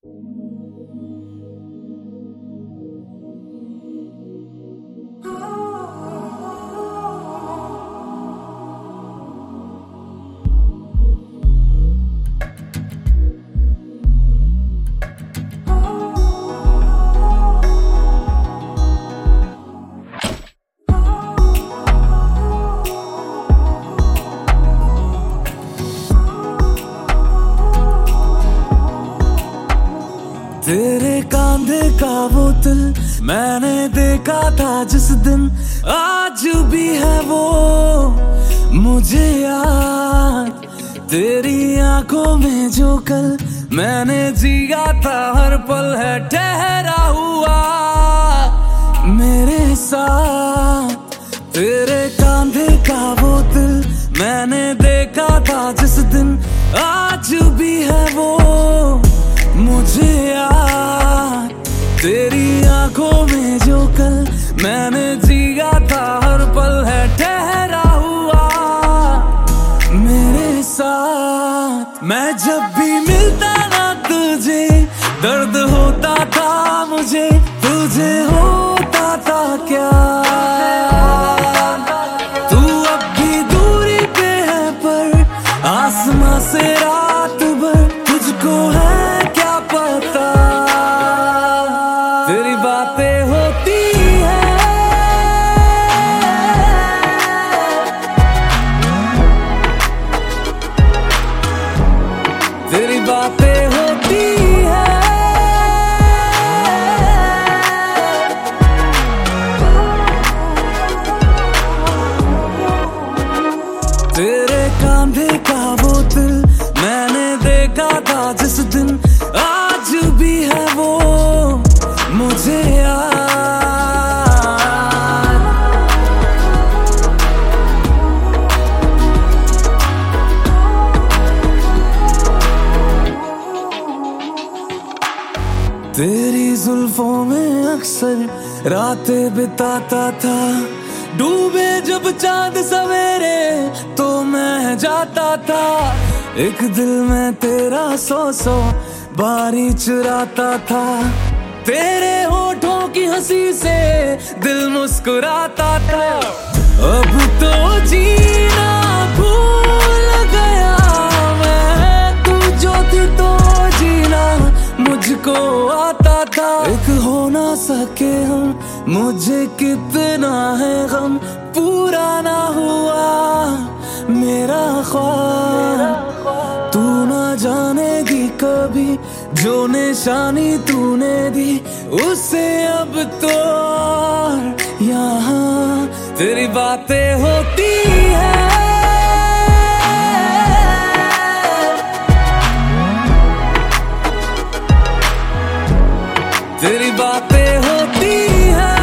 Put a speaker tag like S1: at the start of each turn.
S1: तेरे कांधे का वो दिल मैंने देखा था जिस दिन, आज भी है वो मुझे याद। तेरी आंखों में जो कल मैंने जिया था, हर पल है ठहरा हुआ मेरे साथ। तेरे कांधे का वो दिल मैंने देखा था जिस दिन, आज भी है वो मुझे याद। तेरी आंखों में जो कल मैंने जिया था, हर पल है ठहरा हुआ मेरे साथ। मैं जब भी मिलता ना तुझे, दर्द होता था मुझे, तुझे होता था क्या? तू अब भी दूरी पे है पर आसमां से रात भर तुझको है क्या पता। तेरी बातें होती है, तेरी बातें होती है। तेरे कांधे का वो दिल मैंने देखा था जिस दिन, आज भी है वो मुझे याद। तेरी जुल्फों में अक्सर रातें बिताता था, डूबे जब चांद सवेरे तो मैं जाता था। एक दिल में तेरा सौ बारी चुराता था, तेरे होठों की हंसी से दिल मुस्कुराता था। अब तो जीना भूल गया मैं, तू जो थी तो जीना मुझको आता था। एक हो ना सके हम, मुझे कितना है गम, पूरा ना हुआ मेरा ख्वाब। तू ना जानेगी कभी जो निशानी तूने दी, उसे अब तो यहाँ तेरी बातें होती है। तेरी बातें होती है।